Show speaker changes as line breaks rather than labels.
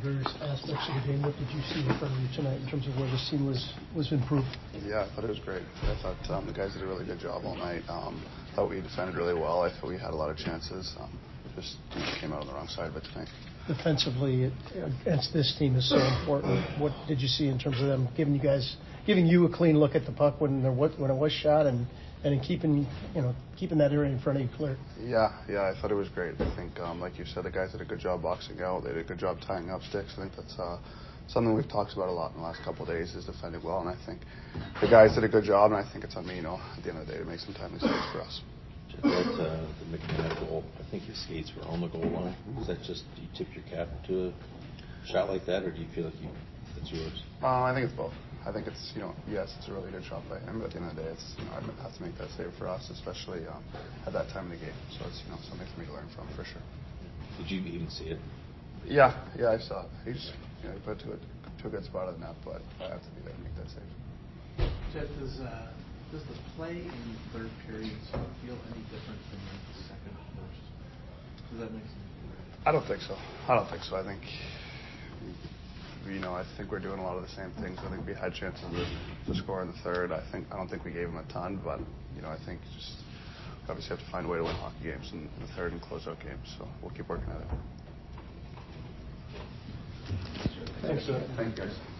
various aspects of the game. What did you see in front of you tonight in terms of where this team was improved?
Yeah, I thought it was great. I thought the guys did a really good job all night. Thought we defended really well. I thought we had a lot of chances. Just came out on the wrong side of it tonight.
Defensively, against this team is so important. What did you see in terms of them giving you a clean look at the puck when it was shot and in keeping that area in front of you clear?
Yeah, I thought it was great. I think, like you said, the guys did a good job boxing out. They did a good job tying up sticks. I think that's something we've talked about a lot in the last couple of days is defending well. And I think the guys did a good job. And I think it's on me, at the end of the day, to make some timely saves for us.
The McNabb goal, I think his skates were on the goal line. Is that just, do you tip your cap to a shot like that, or do you feel like it's yours?
I think it's both. I think it's, yes, it's a really good shot by him, but at the end of the day, it's, I have to make that save for us, especially at that time in the game. So it's, something for me to learn from, for sure.
Did you even see it?
Yeah, I saw it. He just, he put it to a good spot of the net, but I have to be there to make that save.
Jeff, does the play in the third period feel any different than the second or first? Does that make sense?
I don't think so. I think, I think we're doing a lot of the same things. I think we had chances to score in the third. I don't think we gave them a ton, but, I think just obviously have to find a way to win hockey games in the third and close out games. So we'll keep working at it.
Thanks, sir.
Thank you, guys.